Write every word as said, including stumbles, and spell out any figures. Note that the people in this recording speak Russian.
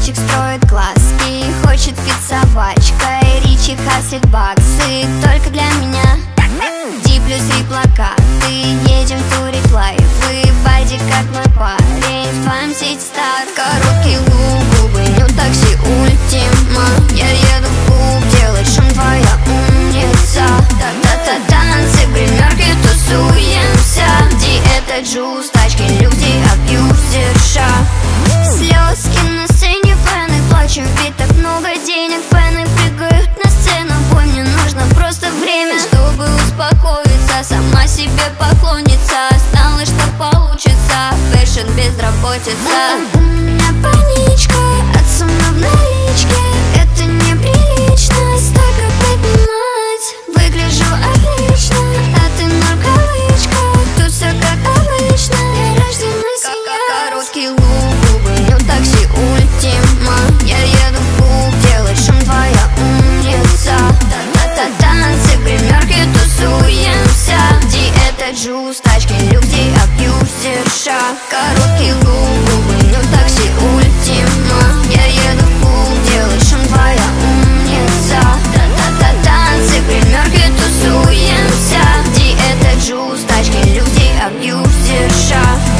Мальчик строит глазки, хочет пить собачкой. Ричи хаслит баксы только для меня. Ди плюс три плакаты, едем турить лайфы. Байди как мой парень, в твоем сети стар. Короткий лук, губы, ню такси, ультима. Я еду в клуб, делать шум, твоя умница. Та-та-та, танцы, гримерки, тусуемся. Ди это джуз, тачки, люди, абьюзерша. Слезки на сцене, фэны, плачем, ведь так много денег. Фэны прыгают на сцену, бой, мне нужно просто время, чтобы успокоиться, сама себе поклонница. Знала, что получится, фэшн безработица. У меня паничка, от сумма в наличке. Это неприлично, столько поднимать. Выгляжу отлично, а ты нарколычка. Тут все как обычно, я рождена сиять. Короткий лук, губы, ню такси, ультима. Я еду в клуб, делать шум, твоя умница. Та-та-та, танцы, гримерки, тусуемся. Ди это джуз, тачки, люди, абьюзерша. Короткий лук, губы, ню такси, ультима. Я еду в клуб, делать шум, твоя умница. Та-та-та, танцы, гримерки, тусуемся. Ди это джуз, тачки, люди, абьюзерша.